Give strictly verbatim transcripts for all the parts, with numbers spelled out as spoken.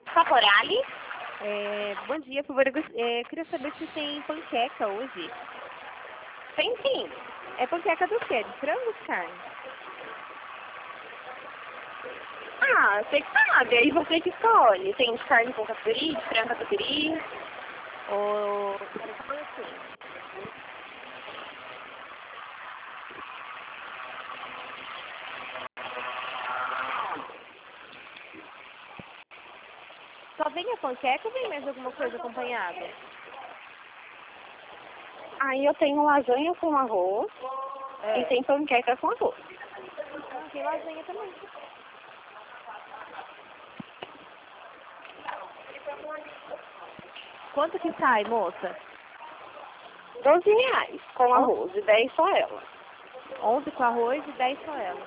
Caporali? É, bom dia, por favor. Eu gost- é, queria saber se tem panqueca hoje. Tem sim. É panqueca do quê? De frango ou de carne? Ah, você que sabe, aí você que escolhe. Tem de carne com catupiry, de frango catupiry. Ou... Como assim? Só vem a panqueca ou vem mais alguma coisa acompanhada? Aí eu tenho lasanha com arroz É. e tem panqueca com arroz. Ah, tem lasanha também. Quanto que sai, moça? doze reais com arroz e dez só ela. onze com arroz e dez só ela.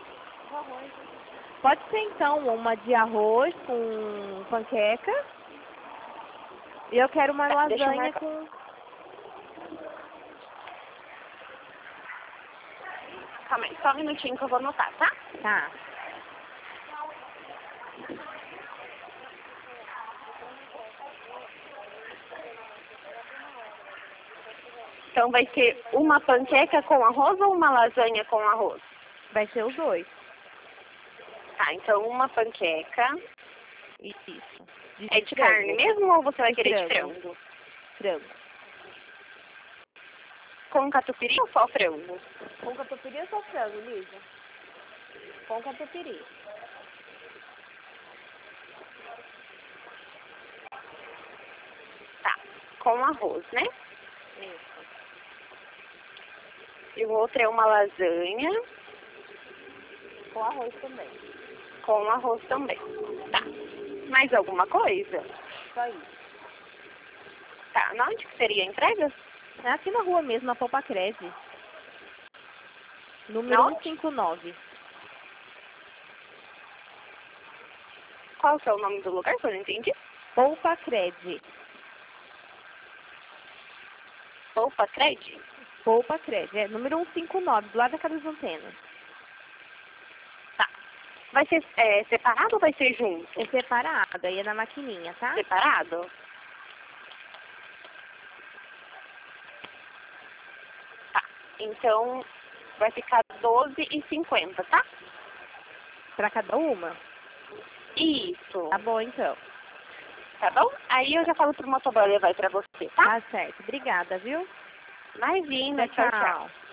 Pode ser então uma de arroz com panqueca. E eu quero uma Tá, deixa eu lasanha marcar. com... Calma aí, só um minutinho que eu vou anotar, tá? Tá. Então vai ser uma panqueca com arroz ou uma lasanha com arroz? Vai ser os dois. Tá, então uma panqueca. Isso. É de frango. carne mesmo ou você vai De querer de frango. frango? Frango. Com catupiry ou só frango? Com catupiry ou só frango, Lígia? Com catupiry. Tá, com arroz, né? Isso. E o outro é uma lasanha Com arroz também. com arroz também. Tá. Mais alguma coisa? Só isso. Tá, na onde que seria a entrega? É aqui na rua mesmo, na Polpa Crede. Número Onde? cento e cinquenta e nove. Qual que é o nome do lugar que eu não entendi? Polpa Crede. Opa, Cred? Polpa Crede. É número cento e cinquenta e nove, do lado da Casa das Antenas. Tá. Vai ser é, separado ou vai ser junto? É separado, aí é na maquininha, tá? Separado? Tá. Então vai ficar doze e cinquenta, tá? Pra cada uma? Isso. Tá bom, então. Tá bom? Aí eu já falo pro motoboy levar pra você, tá? Tá certo. Obrigada, viu? Imagina, tchau, tchau.